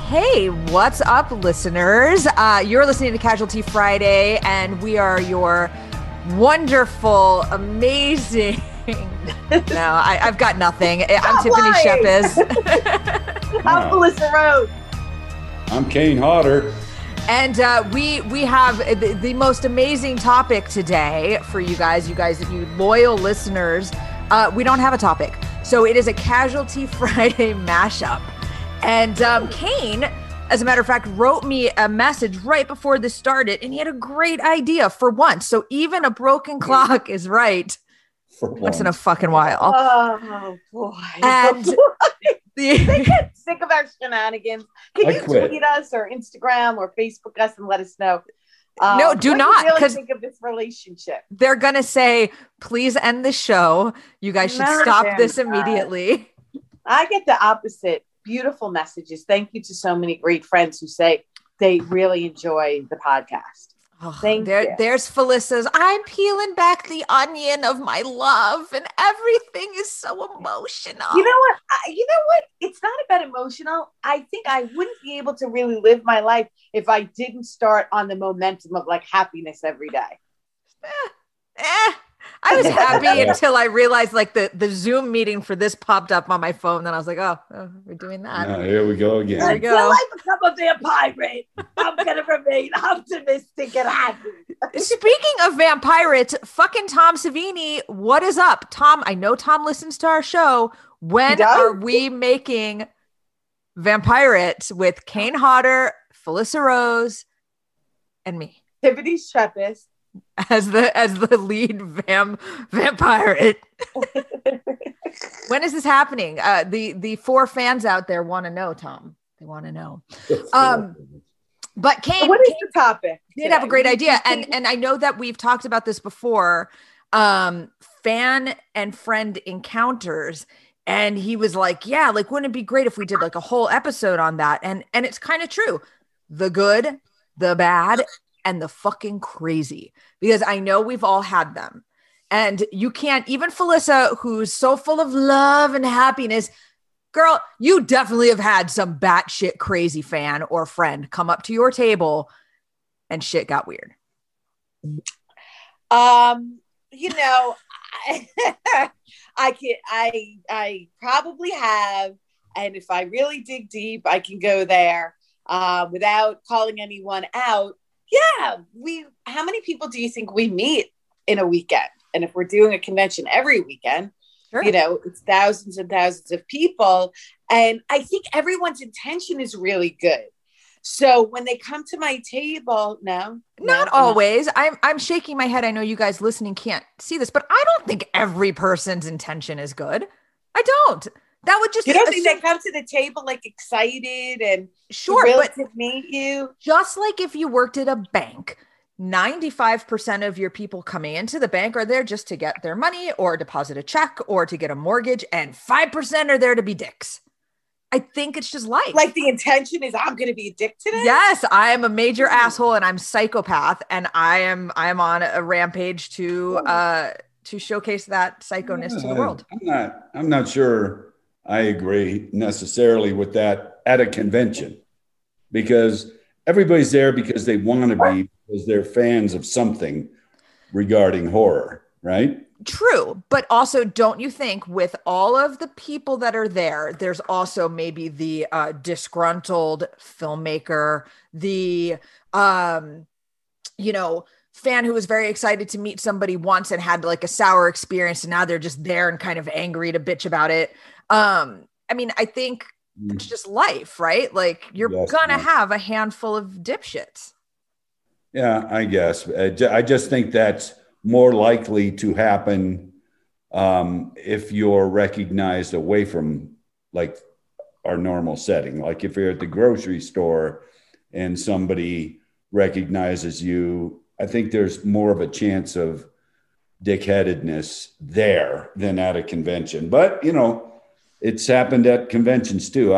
Hey, what's up, listeners? You're listening to Casualty Friday, and we are your wonderful, amazing. No, I've got nothing. I'm Tiffany Shepis. I'm Melissa Rose. I'm Kane Hodder. And we have the most amazing topic today for you guys, you loyal listeners. We don't have a topic. So it is a Casualty Friday mashup. And Kane, as a matter of fact, wrote me a message right before this started, and he had a great idea for once. So even a broken clock is right for once in a fucking while. Oh, boy. And they get sick of our shenanigans. Can you tweet us or Instagram or Facebook us and let us know? No, do not. What do you really think of this relationship? They're going to say, please end the show. You guys should stop this immediately. I get the opposite. Beautiful messages. Thank you to so many great friends who say they really enjoy the podcast. Oh, there's Felicia's. I'm peeling back the onion of my love, and everything is so emotional. You know what? It's not about emotional. I think I wouldn't be able to really live my life if I didn't start on the momentum of like happiness every day. I was happy until I realized like the Zoom meeting for this popped up on my phone. Then I was like, oh we're doing that. Here we go again. Until I become a vampire, I'm going to remain optimistic and happy. Speaking of vampires, fucking Tom Savini, what is up? Tom, I know Tom listens to our show. When are we making Vampirates with Kane Hodder, Felissa Rose, and me? Tiffany Shepis. As the lead vampire. When is this happening? The four fans out there want to know, Tom. They want to know. But Kane, what is the topic? Did have a great idea, and I know that we've talked about this before. Fan and friend encounters, and he was like, "Yeah, like wouldn't it be great if we did like a whole episode on that?" And it's kind of true. The good, the bad, and the fucking crazy, because I know we've all had them. And you can't, even Felissa, who's so full of love and happiness, girl, you definitely have had some batshit crazy fan or friend come up to your table and shit got weird. I probably have. And if I really dig deep, I can go there without calling anyone out. Yeah, how many people do you think we meet in a weekend? And if we're doing a convention every weekend, sure, it's thousands and thousands of people. And I think everyone's intention is really good. So when they come to my table, not always. I'm shaking my head. I know you guys listening can't see this, but I don't think every person's intention is good. I don't. That would just, you don't think they come to the table like excited and thrilled to meet you? Just like if you worked at a bank, 95% of your people coming into the bank are there just to get their money or deposit a check or to get a mortgage, and 5% are there to be dicks. I think it's just life. Like the intention is I'm going to be a dick today. Yes, I am a major asshole and I'm psychopath, and I'm on a rampage to showcase that psychoness to the world. I'm not sure I agree necessarily with that at a convention, because everybody's there because they want to be, because they're fans of something regarding horror, right? True. But also, don't you think with all of the people that are there, there's also maybe the disgruntled filmmaker, the, fan who was very excited to meet somebody once and had like a sour experience, and now they're just there and kind of angry to bitch about it. I think it's just life, right? Like you're gonna have a handful of dipshits. Yeah, I guess. I just think that's more likely to happen if you're recognized away from like our normal setting. Like if you're at the grocery store and somebody recognizes you, I think there's more of a chance of dickheadedness there than at a convention. But, it's happened at conventions too.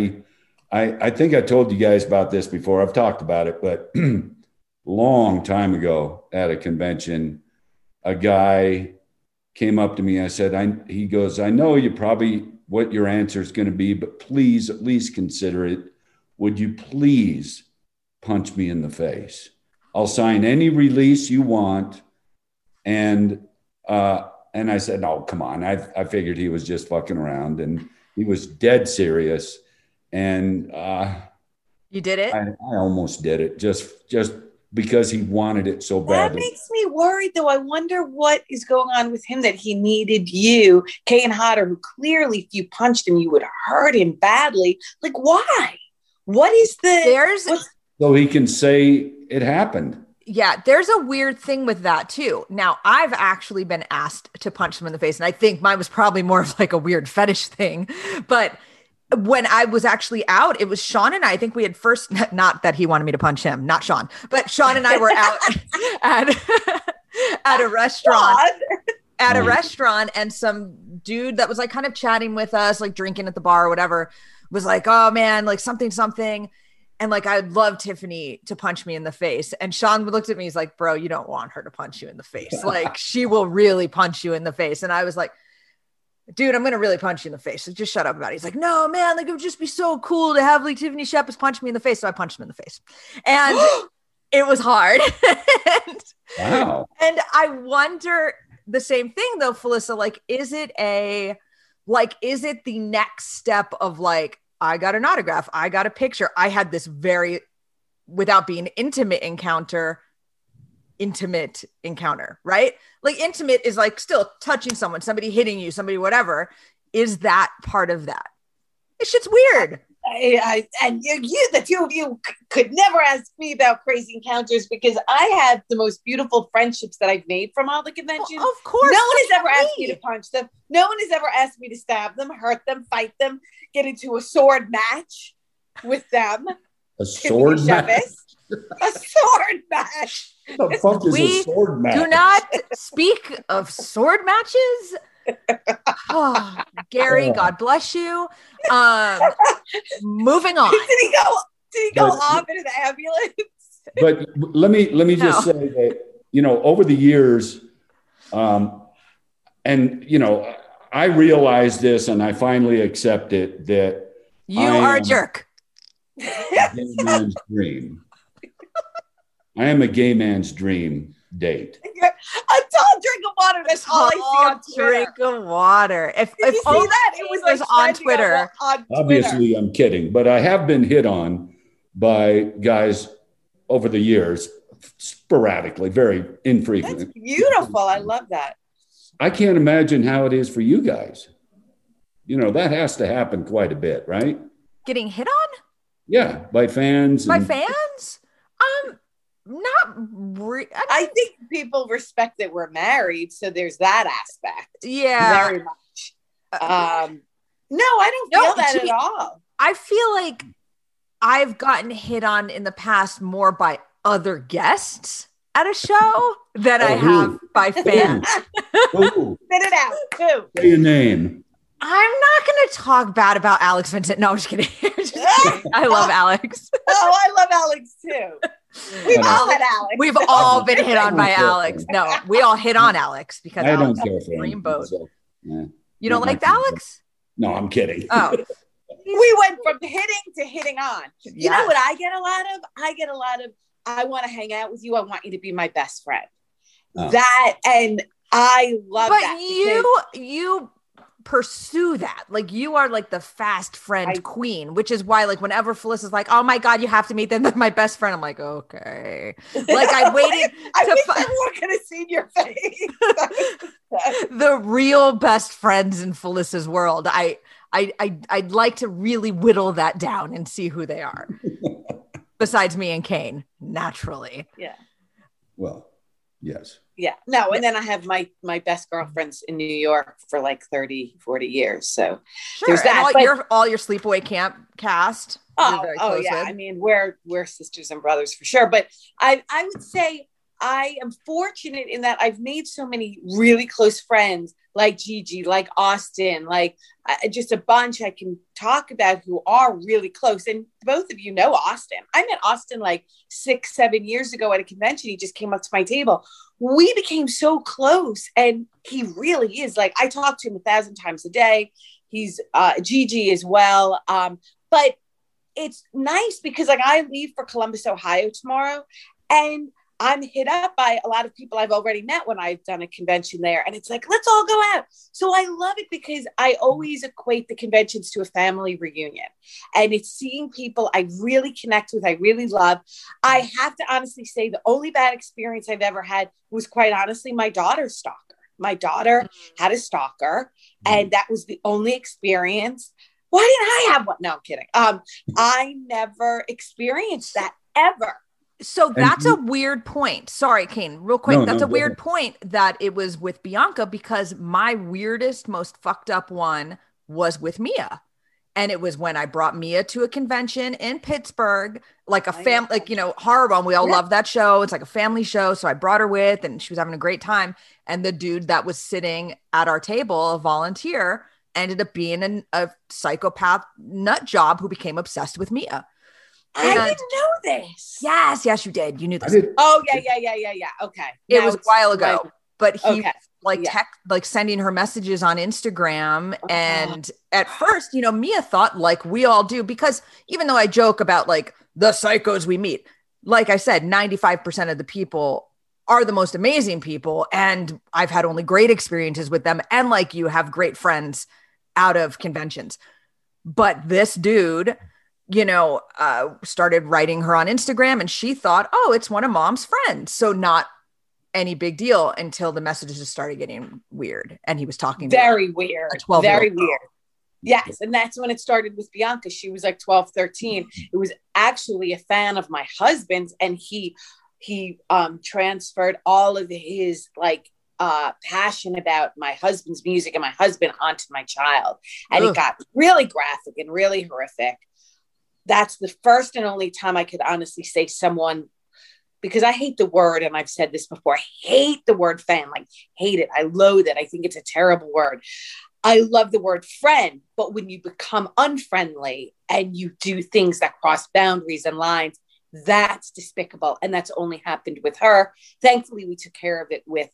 I think I told you guys about this before. I've talked about it, but long time ago at a convention, a guy came up to me. I said, he goes, I know you probably what your answer is going to be, but please at least consider it would you please punch me in the face? I'll sign any release you want. And I said, no, come on. I figured he was just fucking around, and he was dead serious. And you did it? I almost did it just because he wanted it so badly. That makes me worried, though. I wonder what is going on with him, that he needed you, Kane Hodder, who clearly, if you punched him, you would hurt him badly. Like, why? What is so he can say it happened. Yeah, there's a weird thing with that too. Now, I've actually been asked to punch him in the face, and I think mine was probably more of like a weird fetish thing. But when I was actually out, it was Sean and I think we had first, not that he wanted me to punch him, not Sean, but Sean and I were out at a restaurant, and some dude that was like kind of chatting with us, like drinking at the bar or whatever, was like, oh man, like something. And like, I'd love Tiffany to punch me in the face. And Sean looked at me, he's like, bro, you don't want her to punch you in the face. Like, she will really punch you in the face. And I was like, dude, I'm going to really punch you in the face. So just shut up about it. He's like, no, man, like it would just be so cool to have like Tiffany Shepis punch me in the face. So I punched him in the face, and it was hard. Wow. And I wonder the same thing though, Felissa, like, is it the next step of like, I got an autograph, I got a picture. I had this very, without being intimate encounter, right? Like intimate is like still touching someone, somebody hitting you, somebody, whatever. Is that part of that? This shit's weird. And the two of you could never ask me about crazy encounters, because I have the most beautiful friendships that I've made from all the conventions. Well, of course. No one has ever asked me to punch them. No one has ever asked me to stab them, hurt them, fight them, get into a sword match with them. A sword match? A sword match. What the fuck is a sword match? Do not speak of sword matches. Oh, Gary, God bless you. Moving on. Did he go off into the ambulance? But let me just say that, over the years, and I realized this, and I finally accept it, that you are a jerk. A gay man's dream. I am a gay man's dream date. A tall drink of water. That's all I see on Twitter. Drink of water. If you see that? It was like on Twitter. Obviously, I'm kidding, but I have been hit on by guys over the years, sporadically, very infrequently. That's beautiful. I love that. I can't imagine how it is for you guys. That has to happen quite a bit, right? Getting hit on? Yeah, by fans. By fans? I think people respect that we're married, so there's that aspect. Yeah, very much. No, I don't feel that at all. I feel like I've gotten hit on in the past more by other guests at a show than I have by fans. Ooh. Spit it out. Who? Say your name. I'm not going to talk bad about Alex Vincent. No, I'm just kidding. I love Alex. Oh, I love Alex too. We've all had Alex. We've all been hit on by Alex. No, we all hit on Alex because I Alex don't care for him. Boat. So, yeah. You don't like Alex? No, I'm kidding. Oh, we went from hitting to hitting on. You know what I get a lot of? I want to hang out with you. I want you to be my best friend. That, and I love that. But you pursue that. Like, you are like the fast friend queen, which is why, like, whenever Felissa's like, oh my God, you have to meet them, they're my best friend. I'm like, okay. Like, I waited. I wish everyone could have seen your face. The real best friends in Felissa's world. I'd like to really whittle that down and see who they are. Besides me and Kane, naturally. Yeah. Well, yes. Yeah. No, and then I have my best girlfriends in New York for like 30, 40 years. So there's that. And all your sleepaway camp cast. Oh yeah. With. I mean, we're sisters and brothers for sure. But I would say I am fortunate in that I've made so many really close friends, like Gigi, like Austin, like just a bunch I can talk about who are really close. And both of you know Austin. I met Austin like 6-7 years ago at a convention. He just came up to my table. We became so close, and he really is, like, I talk to him 1,000 times a day. He's Gigi as well. But it's nice because like I leave for Columbus, Ohio tomorrow, and I'm hit up by a lot of people I've already met when I've done a convention there. And it's like, let's all go out. So I love it because I always equate the conventions to a family reunion. And it's seeing people I really connect with, I really love. I have to honestly say the only bad experience I've ever had was quite honestly my daughter's stalker. My daughter had a stalker, and that was the only experience. Why didn't I have one? No, I'm kidding. I never experienced that ever. So that's a weird point. Sorry, Kane, real quick. That's a weird point that it was with Bianca, because my weirdest, most fucked up one was with Mia. And it was when I brought Mia to a convention in Pittsburgh, like a family, like, you know, Horrible. We all love that show. It's like a family show. So I brought her with, and she was having a great time. And the dude that was sitting at our table, a volunteer, ended up being a psychopath nut job who became obsessed with Mia. I didn't know this. Yes, you did. You knew this. Oh, yeah. Okay. It was a while ago, but he like sending her messages on Instagram. And at first, you know, Mia thought, like we all do, because even though I joke about like the psychos we meet, like I said, 95% of the people are the most amazing people. And I've had only great experiences with them. And like you have great friends out of conventions. But this dude, you know, started writing her on Instagram, and she thought, oh, it's one of mom's friends. So not any big deal until the messages just started getting weird. And he was talking very weird, very weird. Yes. And that's when it started with Bianca. She was like 12, 13. It was actually a fan of my husband's, and he transferred all of his like passion about my husband's music and my husband onto my child. And it got really graphic and really horrific. That's the first and only time I could honestly say someone, because I hate the word, and I've said this before, I hate the word fan, like hate it. I loathe it. I think it's a terrible word. I love the word friend, but when you become unfriendly and you do things that cross boundaries and lines, that's despicable. And that's only happened with her. Thankfully, we took care of it with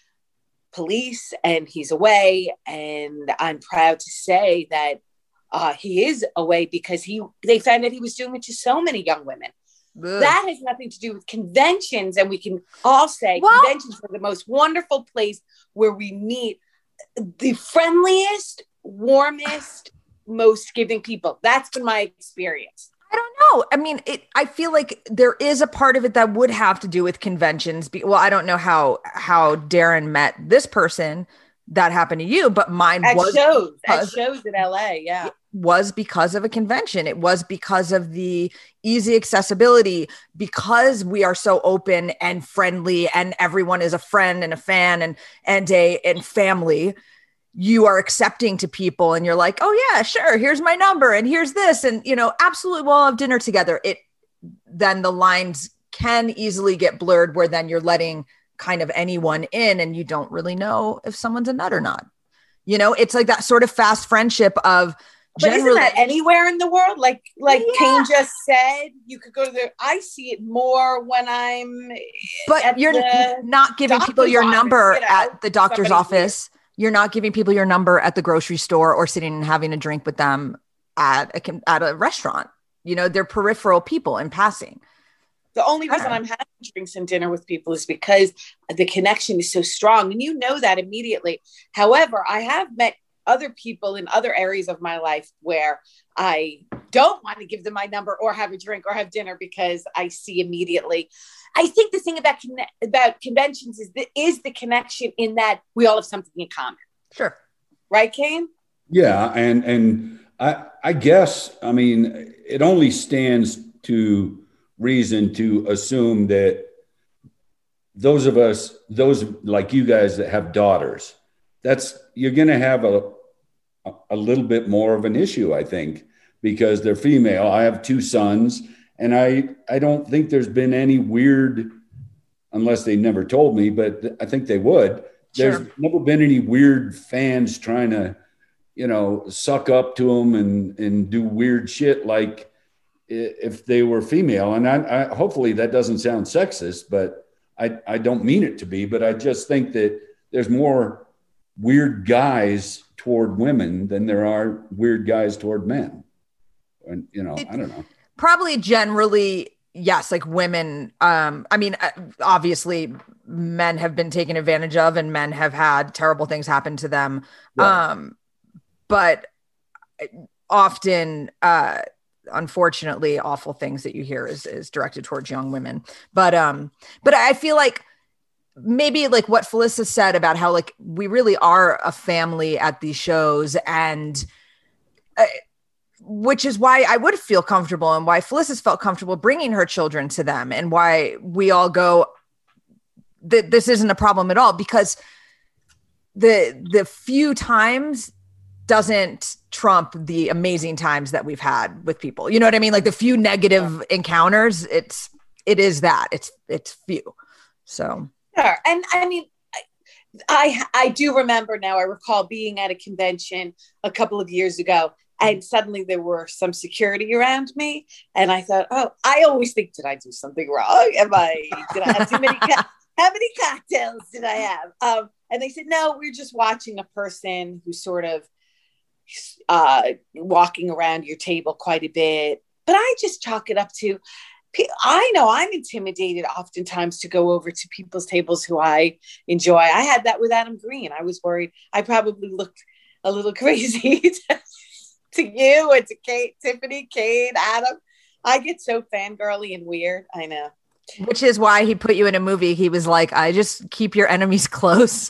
police, and he's away. And I'm proud to say that he is away because they found that he was doing it to so many young women. Ugh. That has nothing to do with conventions. And we can all say conventions are the most wonderful place where we meet the friendliest, warmest, most giving people. That's been my experience. I don't know. I mean, I feel like there is a part of it that would have to do with conventions. Well, I don't know how Darren met this person that happened to you, but mine was shows in LA. Yeah. Was because of a convention. It was because of the easy accessibility, because we are so open and friendly and everyone is a friend and a fan and family. You are accepting to people and you're like, oh yeah, sure. Here's my number and here's this. And, you know, absolutely. We'll have dinner together. Then the lines can easily get blurred where then you're letting kind of anyone in and you don't really know if someone's a nut or not. You know, it's like that sort of fast friendship of, but isn't that anywhere in the world? Like Kane just said, you could go to I see it more when I'm. But you're not giving people your number at the doctor's office. You're not giving people your number at the grocery store or sitting and having a drink with them at a restaurant. You know, they're peripheral people in passing. The only reason I'm having drinks and dinner with people is because the connection is so strong, and you know that immediately. However, I have met other people in other areas of my life where I don't want to give them my number or have a drink or have dinner because I see immediately. I think the thing about conventions is the connection in that we all have something in common. Sure. Right, Kane? Yeah. And I guess, I mean, it only stands to reason to assume that those of us, those like you guys that have daughters, you're going to have a little bit more of an issue, I think, because they're female. I have two sons, and I don't think there's been any weird, unless they never told me, but I think they would. There's never been any weird fans trying to, you know, suck up to them and do weird shit like if they were female. And I hopefully that doesn't sound sexist, but I don't mean it to be, but I just think that there's more weird guys toward women than there are weird guys toward men. And, you know, I don't know. Probably generally, yes, like women. I mean, obviously men have been taken advantage of and men have had terrible things happen to them. Right. But often, unfortunately, awful things that you hear is directed towards young women. But I feel like maybe like what Felissa said about how like we really are a family at these shows, and which is why I would feel comfortable and why Felissa's felt comfortable bringing her children to them, and why we all go that this isn't a problem at all, because the few times doesn't trump the amazing times that we've had with people. You know what I mean? Like the few negative encounters, it is that it's few. So, sure. And I mean, I do remember now, I recall being at a convention a couple of years ago, and suddenly there were some security around me. And I thought, oh, I always think, did I do something wrong? Did I have too many, how many cocktails did I have? And they said, no, we're just watching a person who's sort of walking around your table quite a bit. But I just chalk it up to, I know I'm intimidated oftentimes to go over to people's tables who I enjoy. I had that with Adam Green. I was worried I probably looked a little crazy to you and to Kate, Tiffany, Kate, Adam. I get so fangirly and weird. I know. Which is why he put you in a movie. He was like, I just keep your enemies close.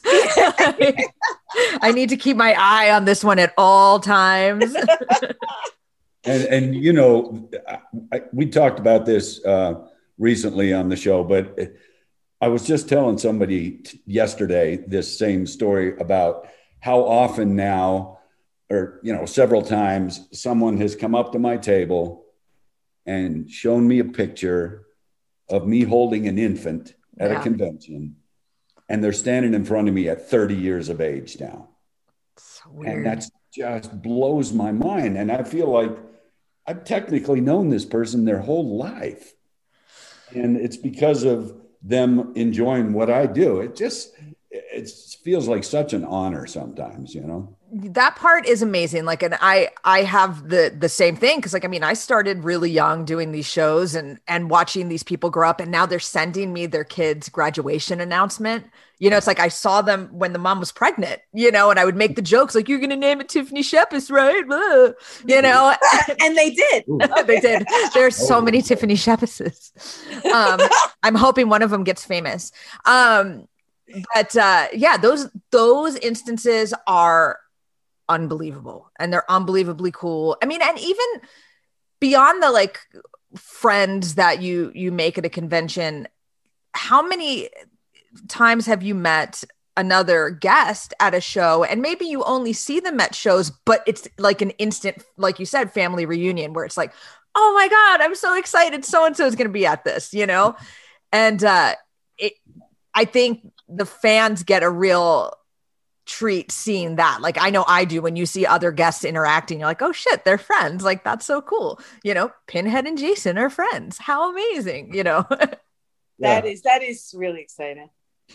I need to keep my eye on this one at all times. And you know, we talked about this recently on the show, but I was just telling somebody yesterday this same story about how often now, or, you know, several times someone has come up to my table and shown me a picture of me holding an infant at a convention, and they're standing in front of me at 30 years of age now. So weird. And that just blows my mind. And I feel like I've technically known this person their whole life. And it's because of them enjoying what I do. It feels like such an honor sometimes, you know? That part is amazing. Like, and I have the same thing. Cause like, I mean, I started really young doing these shows and watching these people grow up, and now they're sending me their kids' graduation announcement. You know, it's like, I saw them when the mom was pregnant, you know, and I would make the jokes like, you're going to name it Tiffany Shepis, right? You know, and they did. They did. There's so many Tiffany Shepises. I'm hoping one of them gets famous. But yeah, those instances are unbelievable, and they're unbelievably cool. I mean, and even beyond the like friends that you make at a convention, how many times have you met another guest at a show, and maybe you only see them at shows, but it's like an instant, like you said, family reunion where it's like, oh my God, I'm so excited, so and so is going to be at this, you know? And I think the fans get a real treat seeing that. Like, I know I do, when you see other guests interacting, you're like, oh shit, they're friends. Like, that's so cool. You know, Pinhead and Jason are friends. How amazing, you know? That is really exciting.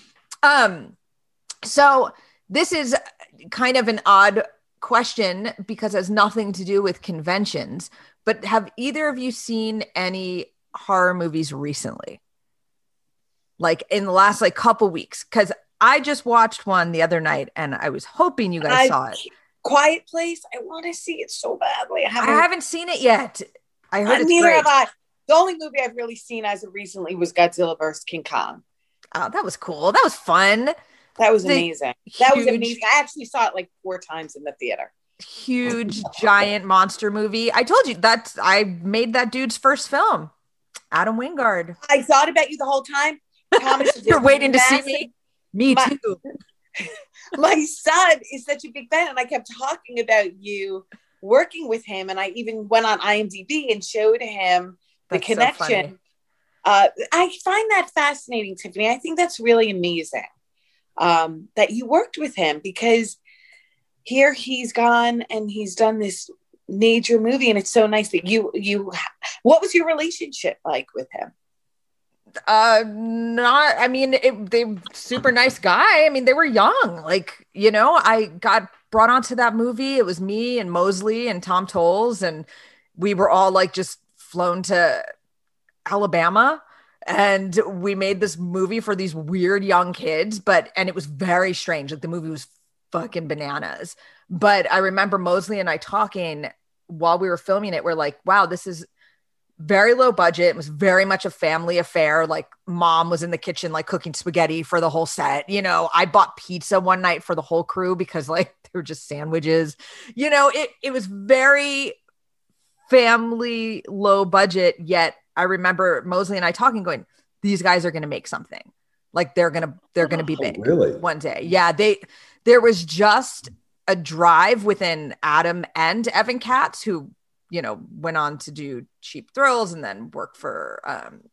So this is kind of an odd question because it has nothing to do with conventions, but have either of you seen any horror movies recently? Like in the last like couple weeks? Because I just watched one the other night and I was hoping you guys saw it. Quiet Place. I want to see it so badly. I haven't seen it yet. I heard it's neither great. have I. The only movie I've really seen as of recently was Godzilla vs. King Kong. Oh, that was cool. That was fun. That was amazing. That was amazing. I actually saw it like 4 times in the theater. Huge, giant monster movie. I told you I made that dude's first film, Adam Wingard. I thought about you the whole time. Thomas, you're waiting to see me. Me too. My son is such a big fan, and I kept talking about you working with him, and I even went on IMDb and showed him the connection. I find that fascinating, Tiffany. I think that's really amazing that you worked with him, because here he's gone and he's done this major movie, and it's so nice that you what was your relationship like with him? They super nice guy. I mean, they were young, like, you know, I got brought onto that movie. It was me and Mosley and Tom Tolles, and we were all like just flown to Alabama, and we made this movie for these weird young kids, and it was very strange. Like the movie was fucking bananas. But I remember Mosley and I talking while we were filming it. We're like, wow, this is very low budget. It was very much a family affair. Like mom was in the kitchen, like cooking spaghetti for the whole set. You know, I bought pizza one night for the whole crew because like they were just sandwiches. You know, it was very family, low budget. Yet I remember Mosley and I talking, going, these guys are going to make something. Like they're going to be big one day. Yeah. There was just a drive within Adam and Evan Katz, who, you know, went on to do Cheap Thrills and then work for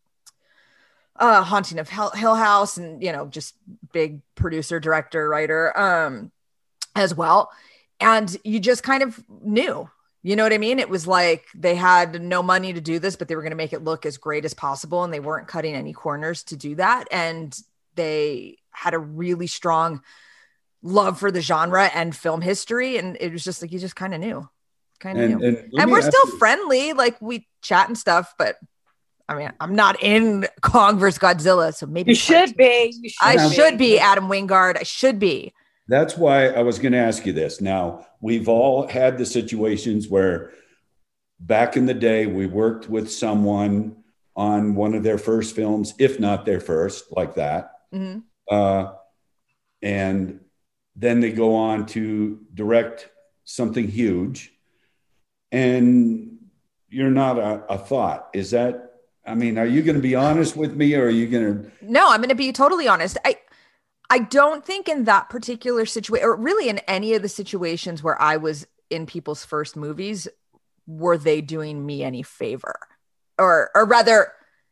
Haunting of Hill House, and, you know, just big producer, director, writer as well. And you just kind of knew, you know what I mean? It was like they had no money to do this, but they were going to make it look as great as possible. And they weren't cutting any corners to do that. And they had a really strong love for the genre and film history. And it was just like, you just kind of knew. And we're still friendly, like we chat and stuff, but I mean, I'm not in Kong versus Godzilla, so maybe you should be. I should be Adam Wingard. I should be. That's why I was going to ask you this. Now, we've all had the situations where back in the day, we worked with someone on one of their first films, if not their first, like that. Mm-hmm. And then they go on to direct something huge. And you're not a thought. Is that, I mean, are you going to be honest with me, or are you going to? No, I'm going to be totally honest. I don't think in that particular situation, or really in any of the situations where I was in people's first movies, were they doing me any favor? Or rather,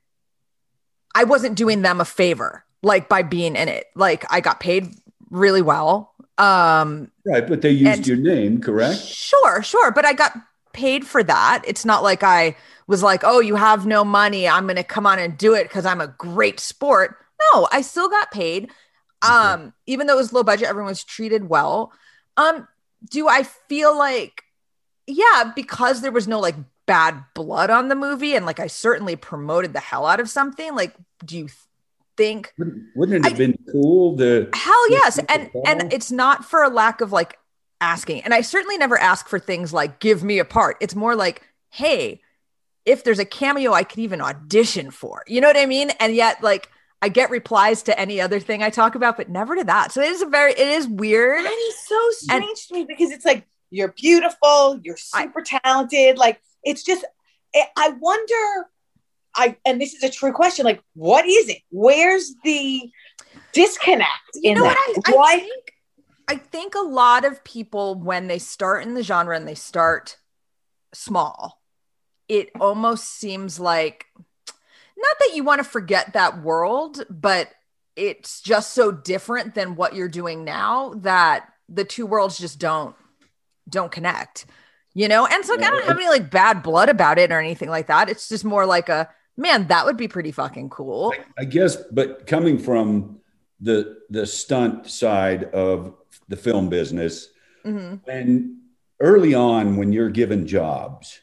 I wasn't doing them a favor, like by being in it. Like I got paid really well. Right, but they used your name, correct? Sure. But I got paid for that. It's not like I was like, oh, you have no money, I'm going to come on and do it because I'm a great sport. No, I still got paid. Even though it was low budget, everyone was treated well. Do I feel like, yeah, because there was no like bad blood on the movie, and like I certainly promoted the hell out of something, like, do you think wouldn't it have been cool to hell yes, and it's not for a lack of like asking, and I certainly never ask for things like give me a part. It's more like, hey, if there's a cameo I could even audition for, you know what I mean? And yet like I get replies to any other thing I talk about, but never to that. So it is weird. That is so strange to me, because it's like, you're beautiful, you're super talented. Like, it's just, I wonder, and this is a true question, like, what is it? Where's the disconnect in that? I think a lot of people, when they start in the genre and they start small, it almost seems like, not that you want to forget that world, but it's just so different than what you're doing now that the two worlds just don't connect, you know? And so I don't have any like bad blood about it or anything like that. It's just more like man, that would be pretty fucking cool. I guess, but coming from the stunt side of the film business, mm-hmm. and early on when you're given jobs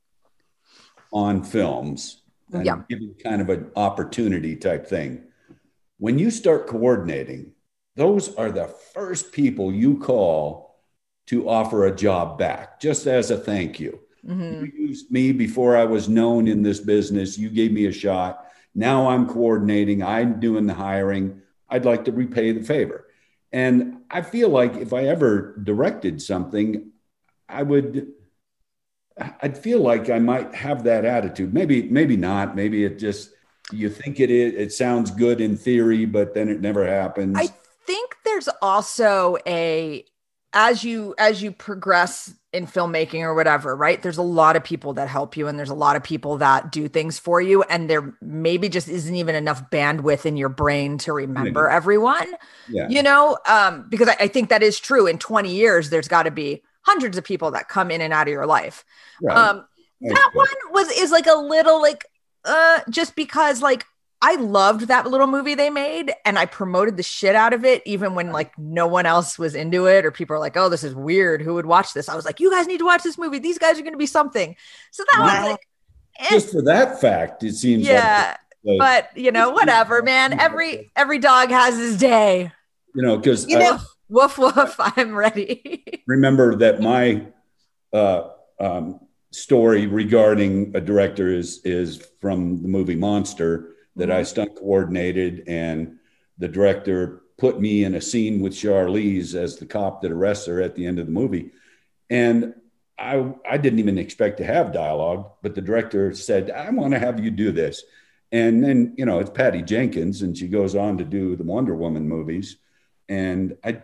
on films, and given kind of an opportunity type thing, when you start coordinating, those are the first people you call to offer a job back, just as a thank you. Mm-hmm. You used me before I was known in this business. You gave me a shot. Now I'm coordinating. I'm doing the hiring. I'd like to repay the favor. And I feel like if I ever directed something, I'd feel like I might have that attitude. Maybe not. Maybe it just, you think it is, it sounds good in theory, but then it never happens. I think there's also as you progress in filmmaking or whatever, right? There's a lot of people that help you, and there's a lot of people that do things for you. And there maybe just isn't even enough bandwidth in your brain to remember everyone, you know? Because I think that is true. In 20 years, there's got to be hundreds of people that come in and out of your life. Right. That one is like a little like, just because like I loved that little movie they made, and I promoted the shit out of it, even when like no one else was into it, or people are like, "Oh, this is weird. Who would watch this?" I was like, "You guys need to watch this movie. These guys are going to be something." So that was like, just for that fact, it seems yeah. like, but you know, whatever, man. Every dog has his day. You know, because woof woof. I'm ready. remember that my story regarding a director is from the movie Monster. That I stunt coordinated, and the director put me in a scene with Charlize as the cop that arrests her at the end of the movie. And I didn't even expect to have dialogue, but the director said, "I want to have you do this." And then, you know, it's Patty Jenkins, and she goes on to do the Wonder Woman movies. And I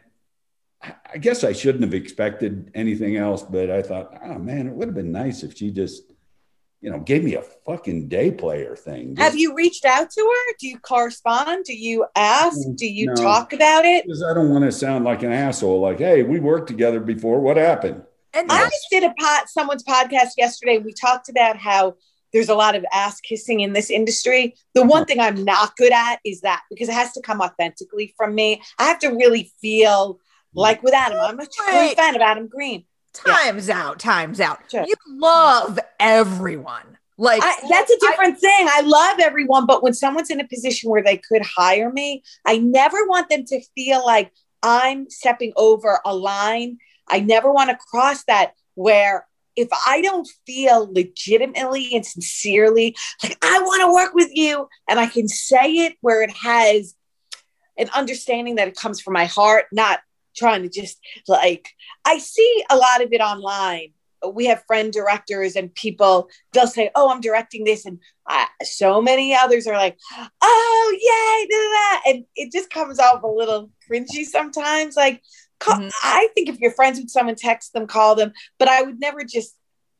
guess I shouldn't have expected anything else, but I thought, oh man, it would have been nice if she just, you know, gave me a fucking day player thing. Have you reached out to her? Do you correspond? Do you ask? Do you talk about it? Because I don't want to sound like an asshole. Like, hey, we worked together before. What happened? And I just did someone's podcast yesterday. We talked about how there's a lot of ass kissing in this industry. The one thing I'm not good at is that, because it has to come authentically from me. I have to really feel like with Adam. I'm a true fan of Adam Green. Time's out. Sure. You love everyone. Like that's a different thing. I love everyone, but when someone's in a position where they could hire me, I never want them to feel like I'm stepping over a line. I never want to cross that, where if I don't feel legitimately and sincerely like I want to work with you, and I can say it where it has an understanding that it comes from my heart, not trying to just like, I see a lot of it online. We have friend directors and people, they'll say, "Oh, I'm directing this." And so many others are like, "Oh, yay, do that." And it just comes off a little cringy sometimes. Like, I think if you're friends with someone, text them, call them, but I would never just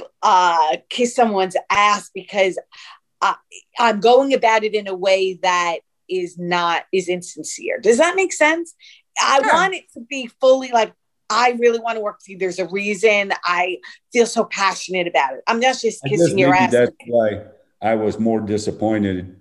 kiss someone's ass because I'm going about it in a way that is insincere. Does that make sense? I want it to be fully like, I really want to work with you. There's a reason. I feel so passionate about it. I'm not just kissing your ass. That's why I was more disappointed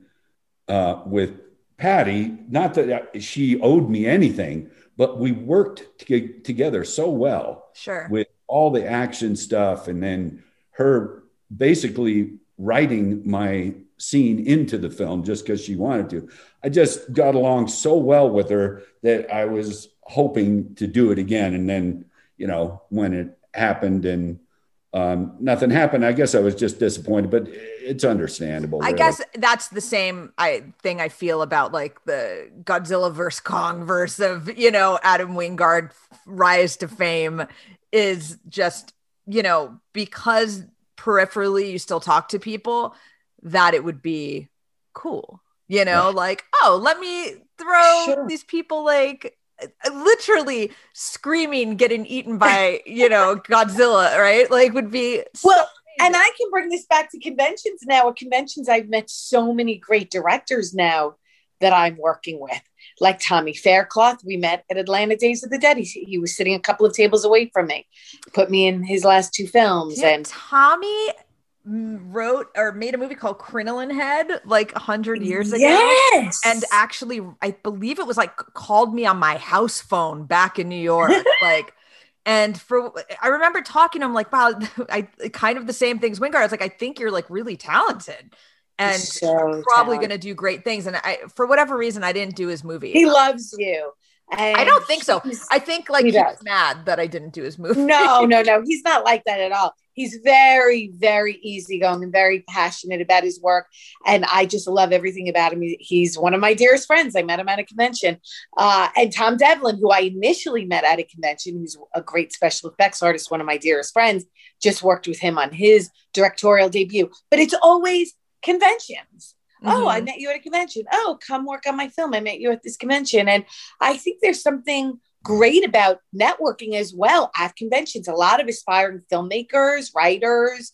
with Patty. Not that she owed me anything, but we worked together so well. Sure. With all the action stuff, and then her basically writing my scene into the film just because she wanted to. I just got along so well with her that I was hoping to do it again. And then, you know, when it happened and nothing happened, I guess I was just disappointed, but it's understandable. I guess that's the same thing I feel about like the Godzilla versus Kong verse of, you know, Adam Wingard rise to fame is just, you know, because peripherally you still talk to people, that it would be cool, you know, like, oh, let me throw these people like literally screaming, getting eaten by, you know, Godzilla, right? Like would be so amazing. And I can bring this back to conventions now. At conventions, I've met so many great directors now that I'm working with, like Tommy Faircloth. We met at Atlanta Days of the Dead. He was sitting a couple of tables away from me, put me in his last two films. And Tommy wrote or made a movie called Crinoline Head like 100 years ago. Yes. And actually, I believe it was like called me on my house phone back in New York. Like, and I remember talking to him like, wow, I kind of the same things Wingard. I was like, I think you're like really talented and so probably going to do great things. And for whatever reason, I didn't do his movie. He loves you. And I don't think so. I think like he's mad that I didn't do his movie. No. He's not like that at all. He's very, very easygoing and very passionate about his work. And I just love everything about him. He's one of my dearest friends. I met him at a convention. And Tom Devlin, who I initially met at a convention, who's a great special effects artist, one of my dearest friends, just worked with him on his directorial debut. But it's always conventions. Mm-hmm. Oh, I met you at a convention. Oh, come work on my film. I met you at this convention. And I think there's something great about networking as well at conventions. A lot of aspiring filmmakers, writers.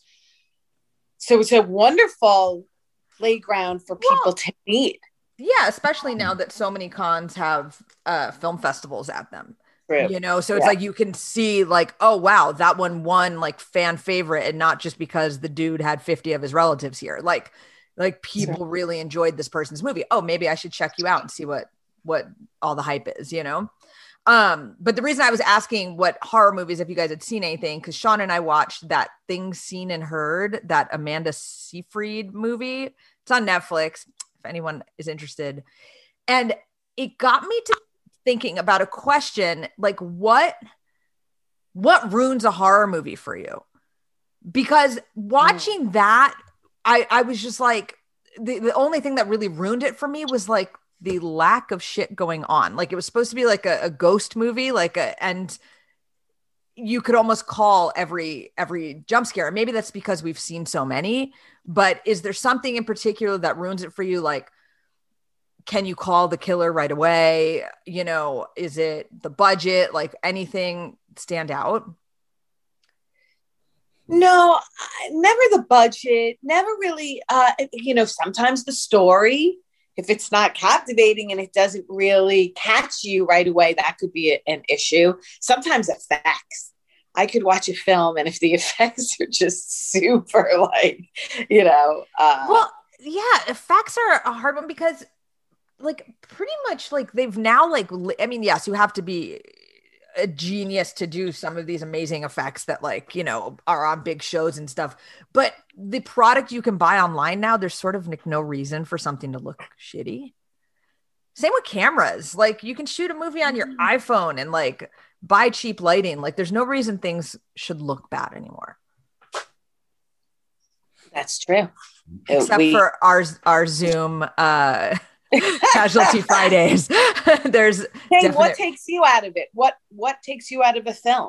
So it's a wonderful playground for people to meet. Yeah, especially now that so many cons have film festivals at them. True. You know, so it's like you can see like, oh, wow, that one won like fan favorite and not just because the dude had 50 of his relatives here. Like, Like people really enjoyed this person's movie. Oh, maybe I should check you out and see what all the hype is, you know? But the reason I was asking what horror movies, if you guys had seen anything, because Sean and I watched that Things Seen and Heard, that Amanda Seyfried movie. It's on Netflix, if anyone is interested. And it got me to thinking about a question, like what ruins a horror movie for you? Because watching that, I was just like, the only thing that really ruined it for me was like the lack of shit going on. Like it was supposed to be like a ghost movie, and you could almost call every jump scare. Maybe that's because we've seen so many, but is there something in particular that ruins it for you? Like, can you call the killer right away? You know, is it the budget? Like anything stand out? No, never the budget, never really, sometimes the story, if it's not captivating and it doesn't really catch you right away, that could be an issue. Sometimes effects. I could watch a film and if the effects are just super well, yeah, effects are a hard one because like pretty much like they've now yes, you have to be a genius to do some of these amazing effects that are on big shows and stuff. But the product you can buy online now, there's sort of no reason for something to look shitty. Same with cameras. Like you can shoot a movie on your iPhone and buy cheap lighting. Like there's no reason things should look bad anymore. That's true. Except for our Zoom Casualty Fridays. There's what takes you out of it? What takes you out of a film?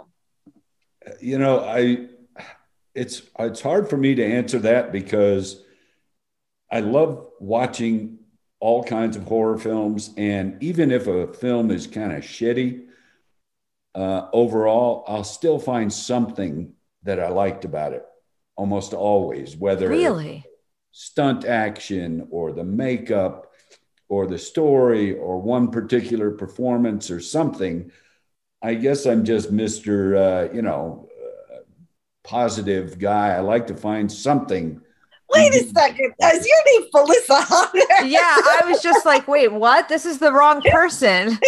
It's hard for me to answer that because I love watching all kinds of horror films, and even if a film is kind of shitty, overall, I'll still find something that I liked about it. Almost always, whether really stunt action or the makeup or the story or one particular performance or something. I guess I'm just Mr. Positive guy. I like to find something. Wait a second. Is your name Felissa Hunter? Yeah, I was just like, wait, what? This is the wrong person.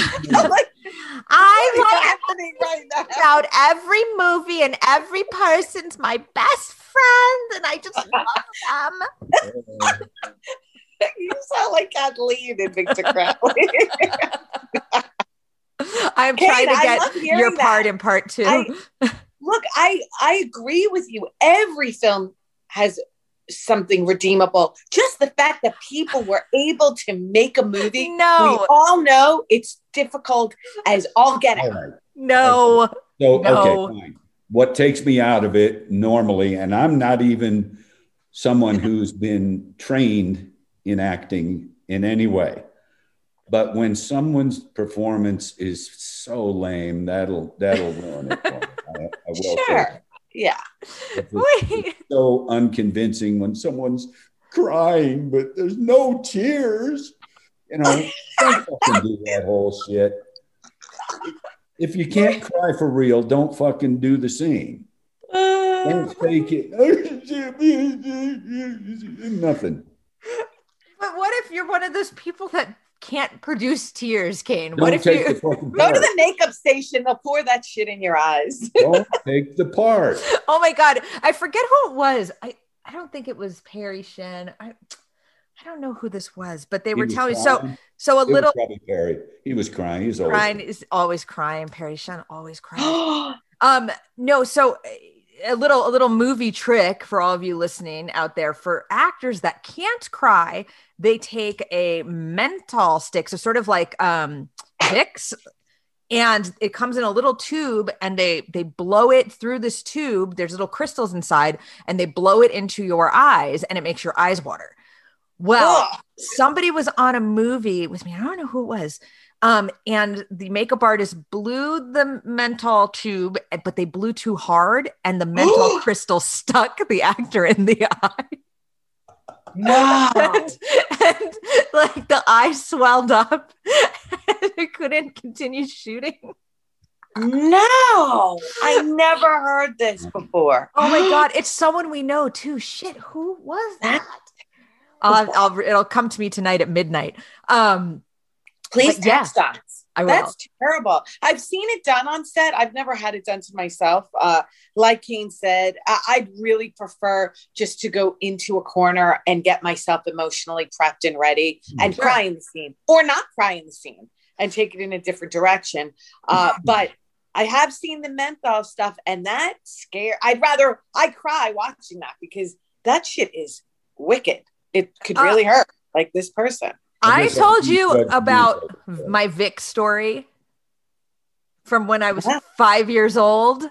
I like about every movie and every person's my best friend, and I just love them. You sound like Kathleen in Victor Crowley. I'm trying to get your part in part two. I agree with you. Every film has something redeemable. Just the fact that people were able to make a movie. No. We all know it's difficult as all get out. Right. No. Okay. So, okay, fine. What takes me out of it normally, and I'm not even someone who's been trained in acting in any way, but when someone's performance is so lame, that'll ruin it. I will sure. Yeah. It's so unconvincing when someone's crying, but there's no tears. Don't fucking do that whole shit. If you can't cry for real, don't fucking do the scene. Don't fake it. Nothing. But what if you're one of those people that can't produce tears, Kane? Don't what if you go to the makeup station? They'll pour that shit in your eyes. Don't take the part. Oh my God. I forget who it was. I don't think it was Perry Shen. I don't know who this was, but they were telling me. So a little. Probably Perry. He was crying. He's always crying. Is always crying. Perry Shen always crying. No. So a little movie trick for all of you listening out there, for actors that can't cry, they take a menthol stick, so sort of like Vicks, and it comes in a little tube, and they blow it through this tube. There's little crystals inside, and they blow it into your eyes, and it makes your eyes water. Well, somebody was on a movie with me. I don't know who it was. And the makeup artist blew the menthol tube, but they blew too hard, and the menthol crystal stuck the actor in the eye. Wow. and the eye swelled up and it couldn't continue shooting. No, I never heard this before. Oh my God. It's someone we know too. Shit. Who was that? It'll come to me tonight at midnight. Please text us. I will. That's terrible. I've seen it done on set. I've never had it done to myself. Like Kane said, I'd really prefer just to go into a corner and get myself emotionally prepped and ready and cry in the scene, or not cry in the scene and take it in a different direction. But I have seen the menthol stuff, and that I cry watching that, because that shit is wicked. It could really hurt, like this person. I told you about my Vic story from when I was 5 years old.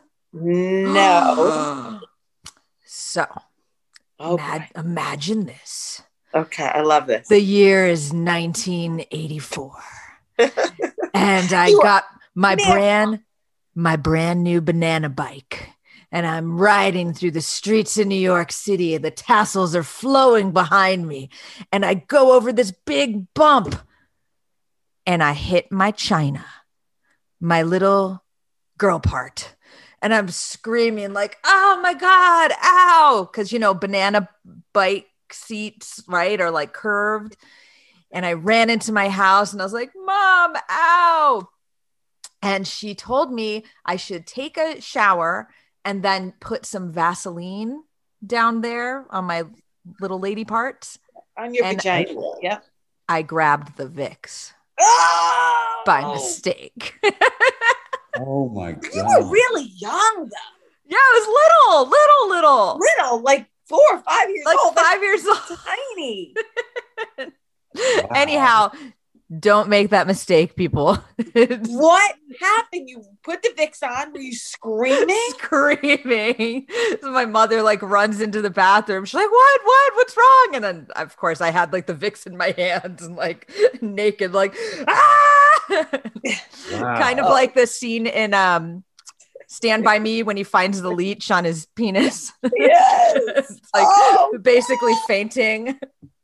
No. So, imagine this. Okay, I love this. The year is 1984. And I got my brand new banana bike. And I'm riding through the streets of New York City, and the tassels are flowing behind me. And I go over this big bump, and I hit my china, my little girl part. And I'm screaming like, oh my God, ow. Because, banana bike seats, right, are like curved. And I ran into my house, and I was like, Mom, ow. And she told me I should take a shower and then put some Vaseline down there on my little lady parts. On your vagina. Yep. I grabbed the Vicks by mistake. Oh my God. You were really young though. Yeah, I was little. Little, like 4 or 5 years old. Like 5 years old. Tiny. Wow. Anyhow, don't make that mistake, people. What happened? You put the Vicks on? Were you screaming? Screaming. So my mother runs into the bathroom. She's like, what's wrong? And then of course I had the Vicks in my hands and naked, ah! Wow. Kind of like the scene in Stand By Me when he finds the leech on his penis. Yes. It's basically fainting.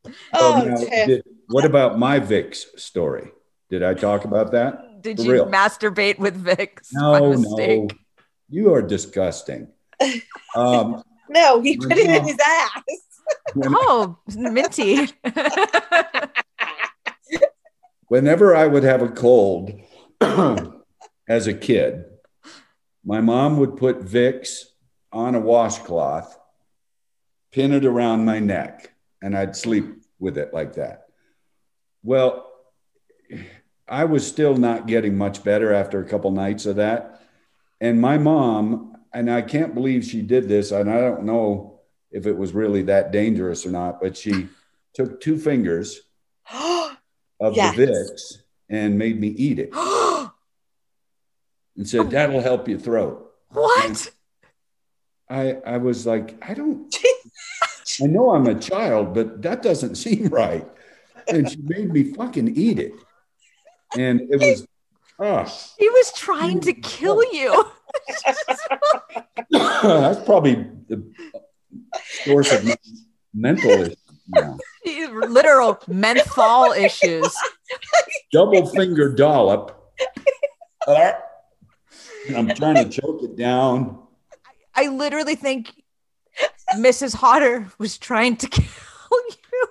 What about my Vicks story? Did I talk about that? Did you masturbate with Vicks? No. You are disgusting. No, he put it in his ass. Oh, minty. Whenever I would have a cold as a kid, my mom would put Vicks on a washcloth, pin it around my neck, and I'd sleep with it like that. Well, I was still not getting much better after a couple nights of that. And my mom, and I can't believe she did this, and I don't know if it was really that dangerous or not, but she took 2 fingers of the Vicks and made me eat it. And said, that'll help your throat. What? And I was like, I know I'm a child, but that doesn't seem right. And she made me fucking eat it. And it was, He was trying to kill you. That's probably the source of my mental issues now. Literal menthol issues. Double finger dollop. I'm trying to choke it down. I literally think Mrs. Hodder was trying to kill you.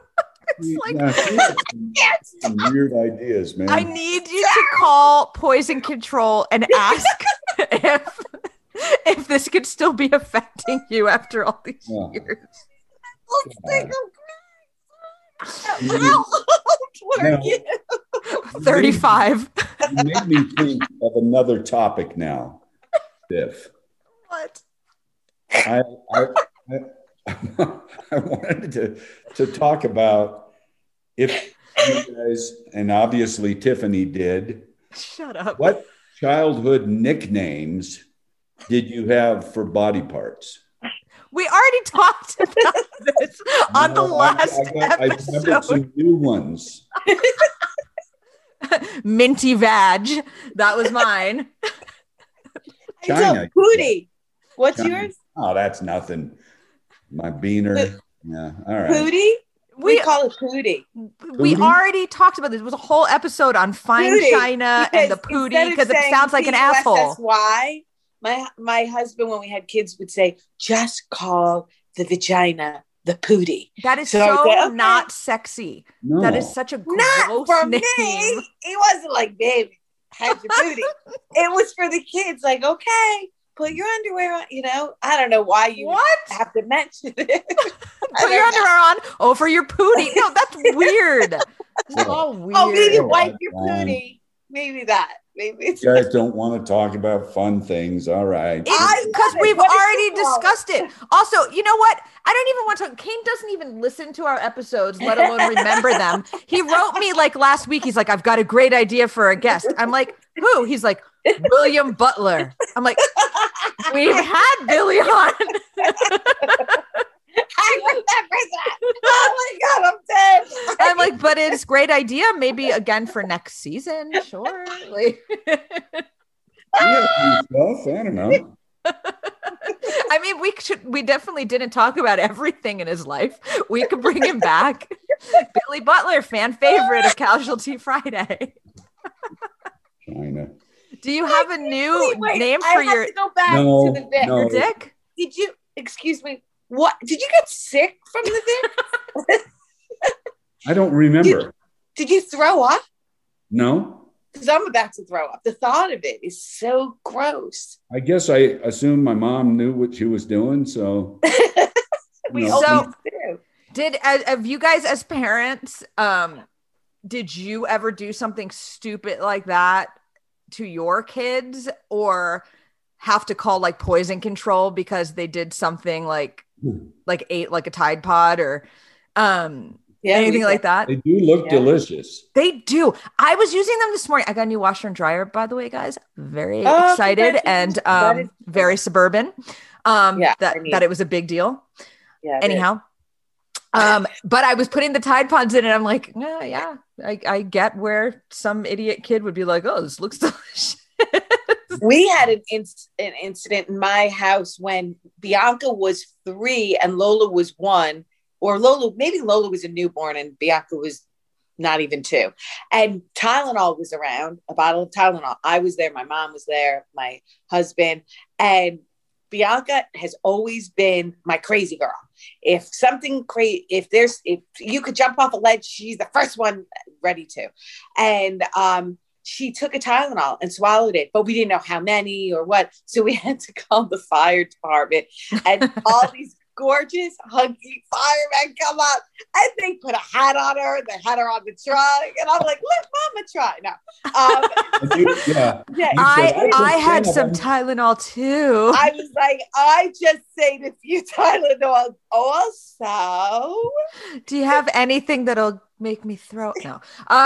It's some weird ideas, man. I need you to call poison control and ask if this could still be affecting you after all these years. How old were you? 35. You made me think of another topic now, Biff. What? I wanted to talk about if you guys, and obviously Tiffany did. Shut up. What childhood nicknames did you have for body parts? We already talked about this on the last episode. I remember some new ones. Minty Vag. That was mine. China. Pootie. What's China. Yours? Oh, that's nothing. My beaner. Yeah. All right. Pootie? We call it Pootie. We already talked about this. It was a whole episode on fine Pootie, china and the Pootie because it sounds like an asshole. Why? My husband, when we had kids, would say, just call the vagina the Pootie. That is So so I was like, okay. not sexy. No. That is such a Not gross for name. me. He wasn't like, baby, how's your booty? It was for the kids. Like, okay, put your underwear on. You know, I don't know why you have to mention it. Put your underwear on. Oh, for your Pootie. No, that's weird. It's all weird. Oh, maybe wipe your Pootie. Maybe that. Maybe it's you guys don't want to talk about fun things. All right. Because we've already discussed it. Also, you know what? I don't even want to. Kane doesn't even listen to our episodes, let alone remember them. He wrote me like last week. He's like, I've got a great idea for a guest. I'm like, who? He's like, William Butler. I'm like, we've had Billy on. I remember that. Oh my God, I'm dead. I'm like, but it's a great idea. Maybe again for next season. Sure. Like, yeah, stuff. I don't know. I mean, we definitely didn't talk about everything in his life. We could bring him back. Billy Butler, fan favorite of Casualty Friday. China. Do you have a new name for I have to go back to the Vic. Your dick? Did you, excuse me, what? Did you get sick from the Vic? I don't remember. Did you throw up? No. Because I'm about to throw up. The thought of it is so gross. I guess I assumed my mom knew what she was doing. So we always do. Have you guys as parents, did you ever do something stupid like that to your kids, or have to call like poison control because they did something like ate like a Tide Pod or anything like that? They do look delicious. They do. I was using them this morning. I got a new washer and dryer, by the way, guys. Very excited and very suburban. That it was a big deal. Yeah. Anyhow. But I was putting the Tide Pods in and I'm like, yeah, I get where some idiot kid would be like, oh, this looks delicious. We had an incident in my house when Bianca was 3 and Lola was 1, or maybe Lola was a newborn and Bianca was not even 2. And Tylenol was around, a bottle of Tylenol. I was there. My mom was there, my husband, and Bianca has always been my crazy girl. If something crazy, if you could jump off a ledge, she's the first one ready to. And, she took a Tylenol and swallowed it, but we didn't know how many or what. So we had to call the fire department, and all these gorgeous, hunky firemen come up and they put a hat on her. They had her on the truck. And I'm like, let mama try. No. I had some Tylenol too. I was like, I just saved a few Tylenol also. Do you have anything that'll make me throw? No.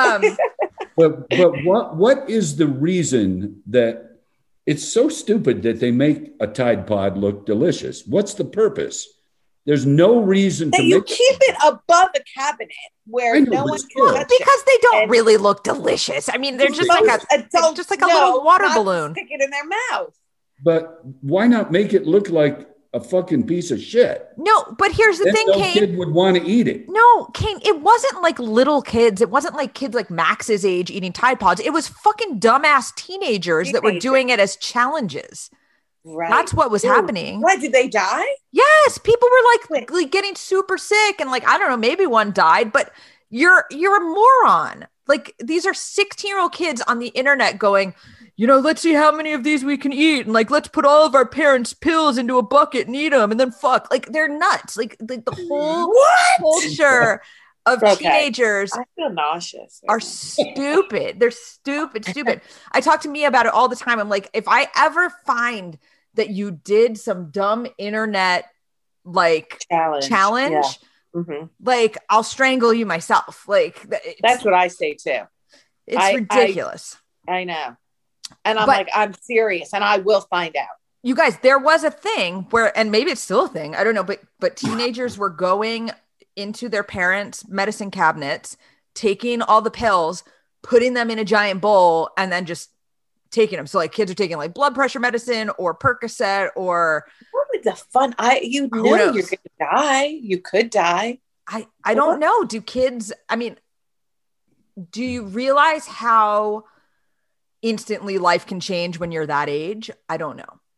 But what is the reason that it's so stupid that they make a Tide Pod look delicious? What's the purpose? There's no reason to you keep it above a cabinet where no one can touch because they don't really look delicious. I mean, they're just like a little water balloon. Stick it in their mouth. But why not make it look like a fucking piece of shit? No, but here's the thing, no Kane. Kid would want to eat it. No, Kane, it wasn't like little kids. It wasn't like kids like Max's age eating Tide Pods. It was fucking dumbass teenagers that were doing it as challenges. Right. That's what was happening. Why, did they die? Yes, people were like getting super sick, and like I don't know, maybe one died. But you're a moron. Like these are 16-year-old kids on the internet going, let's see how many of these we can eat. And like, let's put all of our parents' pills into a bucket and eat them and then fuck. Like, they're nuts. Like the whole culture of teenagers I feel nauseous. Are stupid. They're stupid. I talk to Mia about it all the time. I'm like, if I ever find that you did some dumb internet like challenge like I'll strangle you myself. Like that's what I say too. It's ridiculous. I know. And I'm serious and I will find out. You guys, there was a thing where, and maybe it's still a thing, I don't know, but teenagers were going into their parents' medicine cabinets, taking all the pills, putting them in a giant bowl, and then just taking them. So like kids are taking like blood pressure medicine or Percocet or what was the fun? You know you're gonna die. You could die. I don't know. Do kids, I mean, do you realize how instantly life can change when you're that age? I don't know.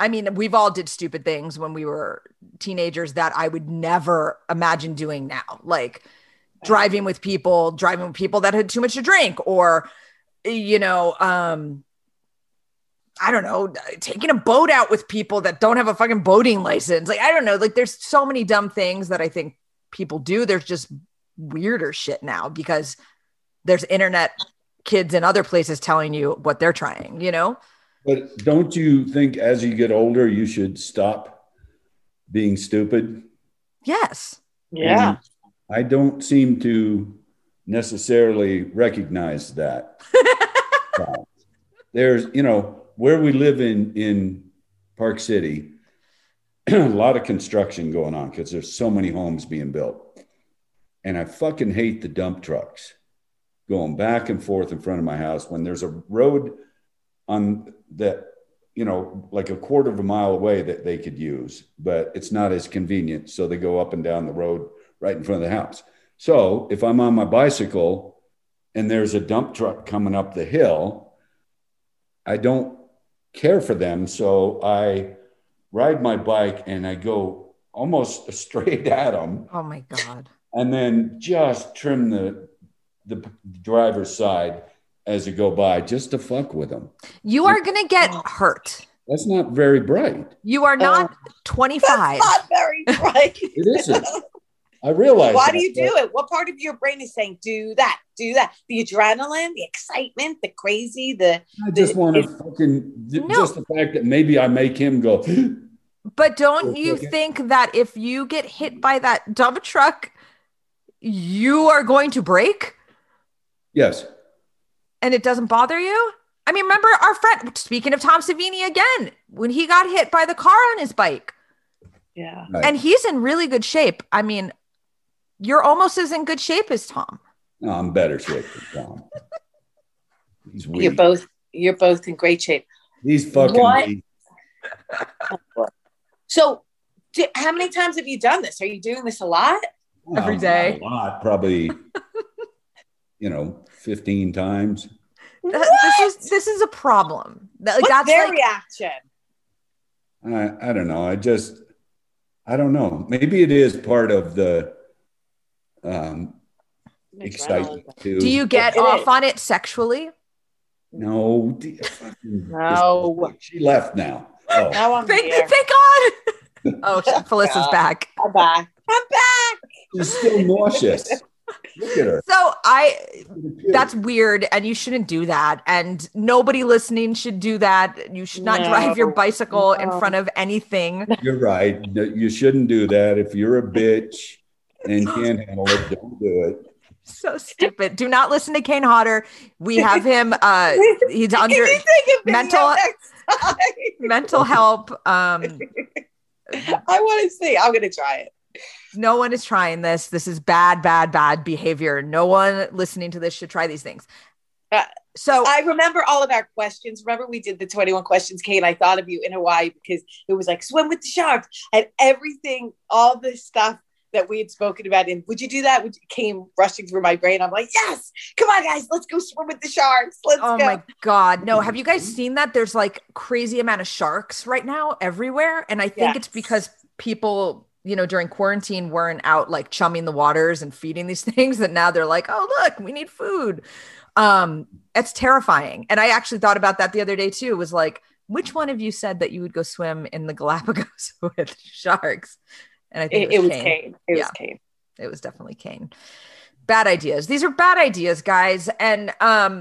I mean, we've all did stupid things when we were teenagers that I would never imagine doing now. Like driving with people that had too much to drink, or, you know, I don't know, taking a boat out with people that don't have a fucking boating license. Like, I don't know. Like there's so many dumb things that I think people do. There's just weirder shit now because there's internet kids in other places telling you what they're trying, you know? But don't you think as you get older, you should stop being stupid? Yes. Yeah. And I don't seem to necessarily recognize that. There's, you know, where we live in Park City, a lot of construction going on because there's so many homes being built. And I fucking hate the dump trucks going back and forth in front of my house when there's a road on that, you know, like a quarter of a mile away that they could use, but it's not as convenient. So they go up and down the road right in front of the house. So if I'm on my bicycle and there's a dump truck coming up the hill, I don't care for them. So I ride my bike and I go almost straight at them. Oh my God. And then just trim the driver's side as I go by just to fuck with them. You are going to get hurt. That's not very bright. You are not 25. That's not very bright. It isn't. I realize. Why do you do it? What part of your brain is saying, do that, do that? The adrenaline, the excitement, the crazy, I just want to fucking, just the fact that maybe I make him go. But don't you think that if you get hit by that dump truck, you are going to break? Yes. And it doesn't bother you? I mean, remember our friend, speaking of Tom Savini again, when he got hit by the car on his bike. Yeah. Right. And he's in really good shape. I mean, you're almost as in good shape as Tom. No, I'm better shape than Tom. He's weak. You're both in great shape. He's fucking weak. So how many times have you done this? Are you doing this a lot? Every day. A lot, probably, 15 times. This is a problem. What's their reaction? I don't know. I don't know. Maybe it is part of the excitement too. Do you get off on it sexually? No. No. She left now. Oh. Now I'm Thank here. God. Oh, Felissa's back. I'm back. She's still nauseous. Look at her. So that's weird, and you shouldn't do that. And nobody listening should do that. You should not drive your bicycle in front of anything. You're right. You shouldn't do that. If you're a bitch and can't handle it, don't do it. So stupid. Do not listen to Kane Hodder. We have him. He's under mental help. I want to see. I'm going to try it. No one is trying this. This is bad behavior. No one listening to this should try these things. So I remember all of our questions. Remember we did the 21 questions, Kate. I thought of you in Hawaii because it was like swim with the sharks and everything, all the stuff that we had spoken about. And would you do that? Came rushing through my brain. I'm like, yes, come on, guys, let's go swim with the sharks. Let's go. Oh my God. No, have you guys seen that? There's like crazy amount of sharks right now everywhere. And I think it's because people, during quarantine weren't out like chumming the waters and feeding these things, that now they're like, oh, look, we need food. It's terrifying. And I actually thought about that the other day too. It was like, which one of you said that you would go swim in the Galapagos with sharks? And I think it was Kane. It was Kane. It was definitely Kane. Bad ideas. These are bad ideas, guys. And,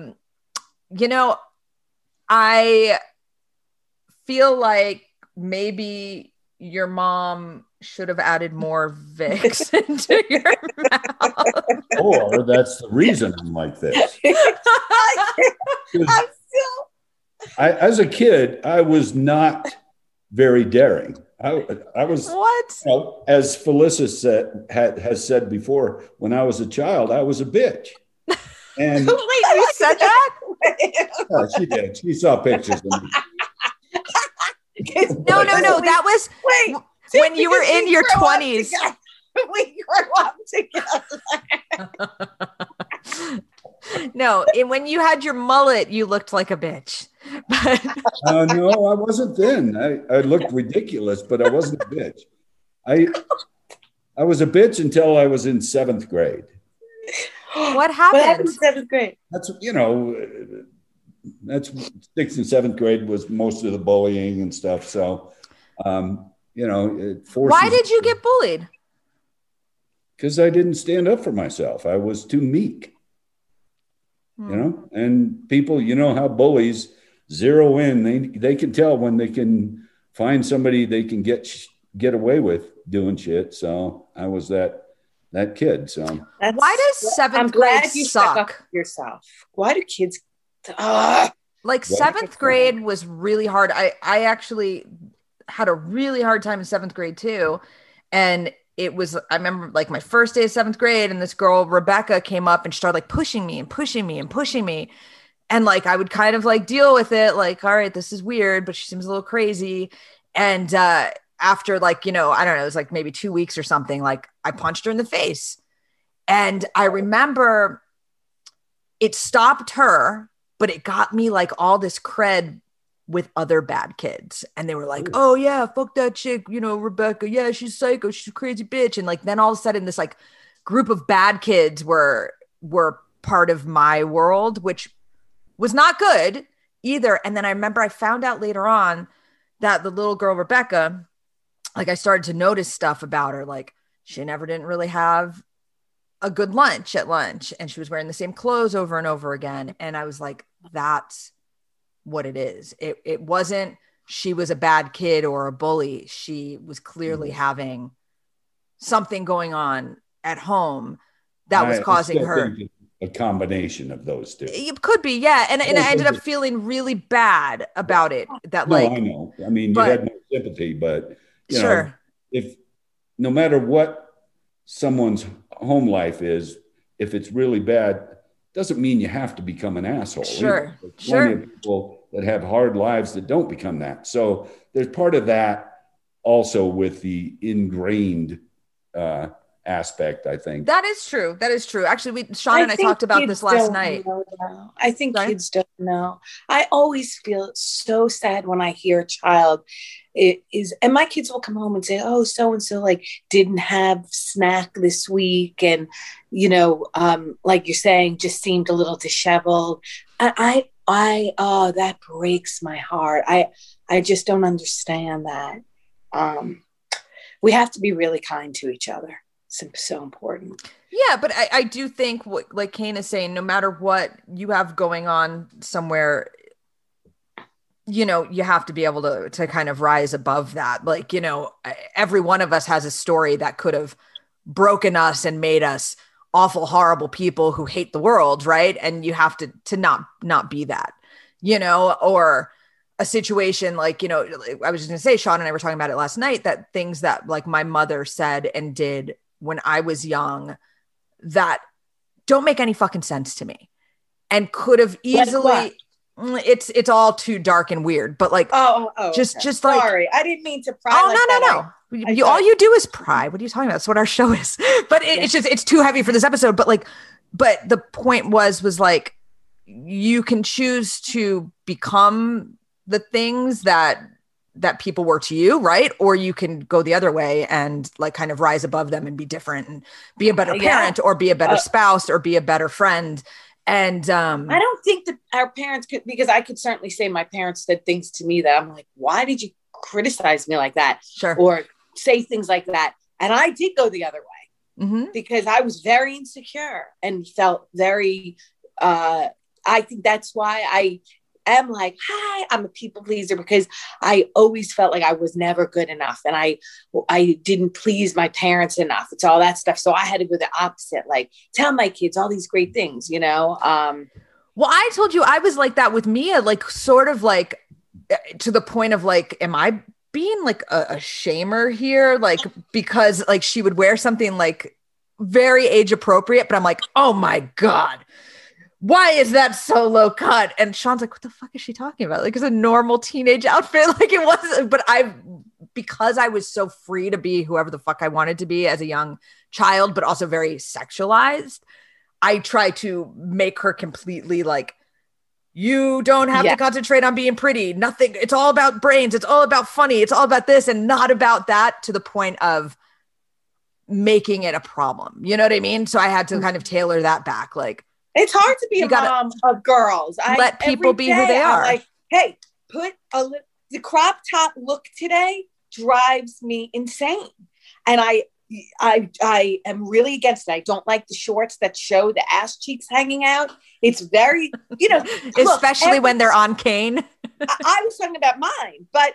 I feel like maybe your mom should have added more Vicks into your mouth. Or that's the reason I'm like this. As a kid, I was not very daring. I was what? As Felissa has said before, when I was a child, I was a bitch. And wait, you said that? Yeah, she did. She saw pictures of me. No. That was when you were in your 20s. We grew up together. No, when you had your mullet, you looked like a bitch. But No, I wasn't then. I looked ridiculous, but I wasn't a bitch. I was a bitch until I was in 7th grade. what happened? in 7th grade? That's 6th and 7th grade was most of the bullying and stuff. So, it forces. Why did you get bullied? Because I didn't stand up for myself. I was too meek. And people, how bullies zero in. They can tell when they can find somebody they can get away with doing shit. So I was that kid. So why does 7th grade you suck? stuck up for yourself. Why do kids? Like 7th grade was really hard. I actually had a really hard time in 7th grade too. And I remember like my first day of 7th grade, and this girl, Rebecca, came up and she started like pushing me and pushing me and pushing me. And like, I would kind of like deal with it. Like, all right, this is weird, but she seems a little crazy. And, after like, I don't know, it was like maybe 2 weeks or something, like I punched her in the face. And I remember it stopped her, but it got me like all this cred with other bad kids. And they were like, oh yeah, fuck that chick, Rebecca. Yeah, she's psycho. She's a crazy bitch. And like, then all of a sudden this like group of bad kids were part of my world, which was not good either. And then I remember I found out later on that the little girl, Rebecca, like I started to notice stuff about her. Like she didn't really have a good lunch at lunch, and she was wearing the same clothes over and over again. And I was like, that's what it is. It wasn't, she was a bad kid or a bully. She was clearly having something going on at home that was causing her. A combination of those two. It could be. Yeah. And I ended up feeling really bad about it. That I know. I mean, you had no sympathy, but sure. If no matter what someone's home life is, if it's really bad, doesn't mean you have to become an asshole. Sure. There's plenty of people that have hard lives that don't become that. So there's part of that also with the ingrained aspect, I think. That is true. Actually, Sean and I talked about this last night. I think kids don't know. I always feel so sad when I hear a child and my kids will come home and say, oh, so-and-so like didn't have snack this week. And, like you're saying, just seemed a little disheveled. That breaks my heart. I just don't understand that. We have to be really kind to each other. It's so important. Yeah, but I do think, like Kane is saying, no matter what you have going on somewhere, you have to be able to kind of rise above that. Like, every one of us has a story that could have broken us and made us awful, horrible people who hate the world, right? And you have to not be that, or a situation like, I was just gonna say, Sean and I were talking about it last night, that things that like my mother said and did when I was young that don't make any fucking sense to me and could have easily, it's all too dark and weird, but like, just like, sorry, I didn't mean to pry. No. All you do is pry. What are you talking about? That's what our show is. But it's too heavy for this episode. But the point was like, you can choose to become the things that people were to you, right? Or you can go the other way and like kind of rise above them and be different and be a better parent or be a better spouse or be a better friend. And I don't think that our parents could, because I could certainly say my parents said things to me that I'm like, why did you criticize me like that? Sure. Or say things like that. And I did go the other way because I was very insecure and felt very, I think that's why I am like, hi, I'm a people pleaser, because I always felt like I was never good enough. And I didn't please my parents enough. It's all that stuff. So I had to go the opposite, like tell my kids all these great things, Well, I told you I was like that with Mia, like sort of like to the point of like, am I being like a shamer here? Like, because like she would wear something like very age appropriate, but I'm like, oh my God, why is that so low cut? And Sean's like, what the fuck is she talking about? Like, it's a normal teenage outfit. Like it wasn't, but because I was so free to be whoever the fuck I wanted to be as a young child, but also very sexualized, I try to make her completely like, you don't have to concentrate on being pretty. Nothing. It's all about brains. It's all about funny. It's all about this and not about that, to the point of making it a problem. You know what I mean? So I had to kind of tailor that back. Like, it's hard to be a mom of girls. Let people be who they are. I'm like, hey, put the crop top look today drives me insane. And I am really against it. I don't like the shorts that show the ass cheeks hanging out. It's very, especially when they're on cane. I was talking about mine, but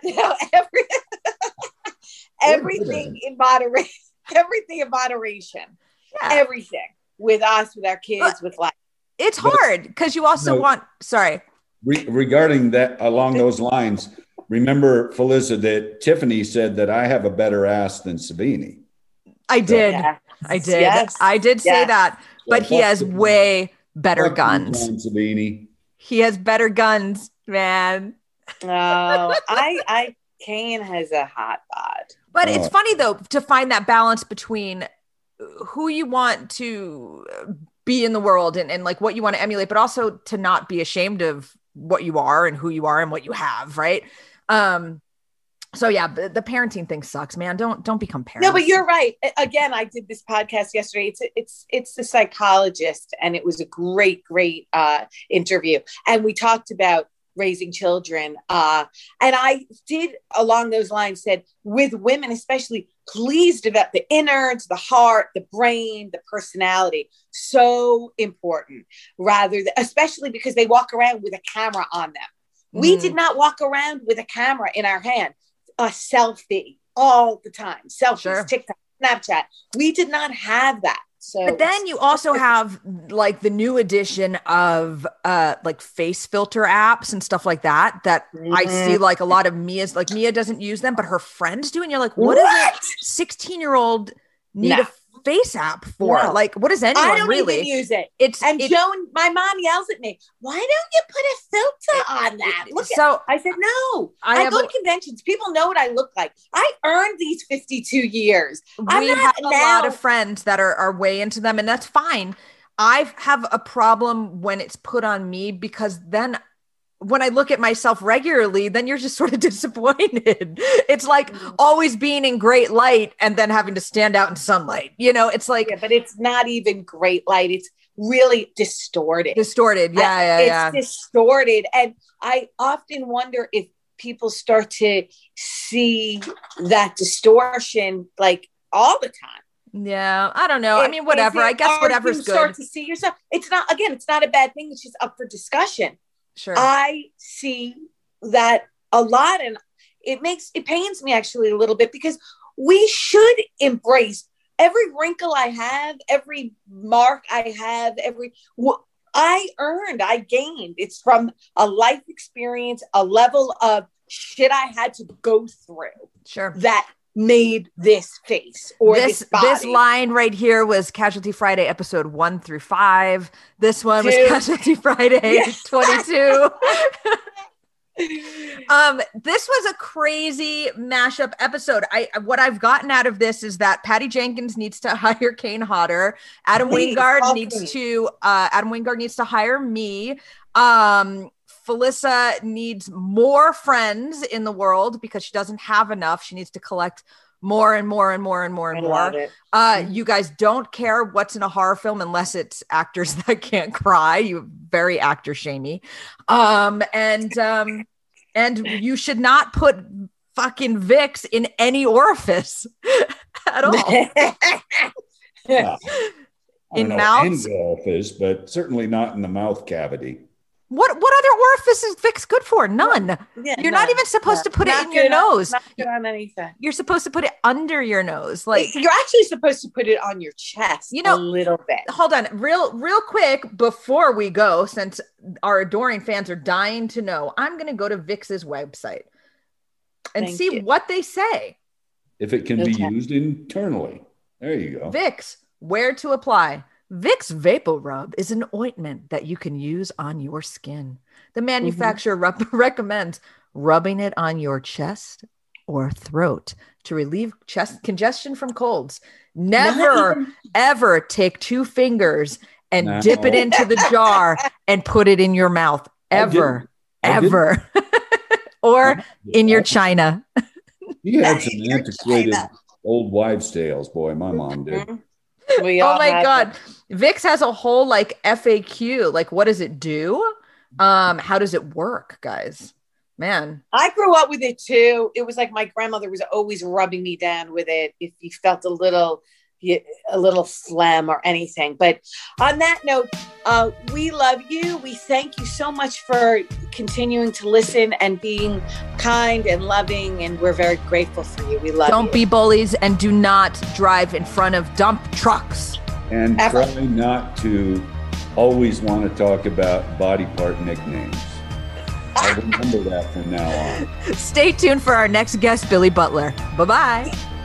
everything in moderation. Everything in moderation. Yeah. Everything with us, with our kids, with life. It's hard because you also want. Sorry. Regarding that, along those lines, remember, Felissa, that Tiffany said that I have a better ass than Savini. I did. Yes. I did. Yes. I did say that, but he has way better guns. Savini. He has better guns, man. Oh, Kane has a hot bod. But it's funny though to find that balance between who you want to be in the world and like what you want to emulate, but also to not be ashamed of what you are and who you are and what you have, right? So yeah, the parenting thing sucks, man. Don't become parents. No, but you're right. Again, I did this podcast yesterday. It's the psychologist, and it was a great interview. And we talked about raising children. And I did along those lines said, with women, especially, please develop the innards, the heart, the brain, the personality. So important, especially because they walk around with a camera on them. We did not walk around with a camera in our hand, a selfie all the time. Selfies, TikTok, Snapchat. We did not have that. So, but then you also have like the new edition of like face filter apps and stuff like that I see like a lot of Mia's, like Mia doesn't use them, but her friends do. And you're like, what? Does a 16-year-old need a face app for? No. Like, what does anyone I don't really even use it? Joan, my mom yells at me, why don't you put a filter on that? I said, no, I go to conventions. People know what I look like. I earned these 52 years. We have a lot of friends that are way into them, and that's fine. I have a problem when it's put on me, because then when I look at myself regularly, then you're just sort of disappointed. It's like always being in great light and then having to stand out in sunlight. It's like, but it's not even great light. It's really distorted. Yeah. It's distorted. And I often wonder if people start to see that distortion like all the time. Yeah, I don't know. I mean, whatever. I guess whatever's good. Start to see yourself. It's not a bad thing. It's just up for discussion. Sure. I see that a lot, and it pains me actually a little bit, because we should embrace every wrinkle I have, every mark I have, I gained. It's from a life experience, a level of shit I had to go through. Sure. That made this face or this body. This line right here was Casualty Friday episode 1 through 5. This one was Casualty Friday 22. This was a crazy mashup episode. What I've gotten out of this is that Patty Jenkins needs to hire Kane Hodder. Adam Wingard needs to hire me. Felissa needs more friends in the world because she doesn't have enough. She needs to collect more and more and more and more and more. You guys don't care what's in a horror film unless it's actors that can't cry. You very actor shamey. And you should not put fucking Vicks in any orifice at all. In mouths, orifice, but certainly not in the mouth cavity. What other orifice is Vicks good for? None. You're not even supposed to put it in your nose. Not good on anything. You're supposed to put it under your nose. Like, you're actually supposed to put it on your chest a little bit. Hold on. Real quick before we go, since our adoring fans are dying to know, I'm going to go to Vicks's website and see what they say. If it can be used internally. There you go. Vicks, where to apply. Vicks Vapor Rub is an ointment that you can use on your skin. The manufacturer recommends rubbing it on your chest or throat to relieve chest congestion from colds. Never, ever take 2 fingers and No. dip it into the jar and put it in your mouth. Ever. I didn't. Or in your china. He had some Your antiquated China. old wives' tales, boy. My mom did. We Oh all my have God. them. Vix has a whole like FAQ. Like, what does it do? How does it work, guys? Man. I grew up with it too. It was like my grandmother was always rubbing me down with it if you felt a little phlegm or anything. But on that note, we love you. We thank you so much for continuing to listen and being kind and loving, and we're very grateful for you. We love you. Don't be bullies and do not drive in front of dump trucks. And Ever. try not to always want to talk about body part nicknames. I'll remember that from now on. Stay tuned for our next guest, Billy Butler. Bye-bye.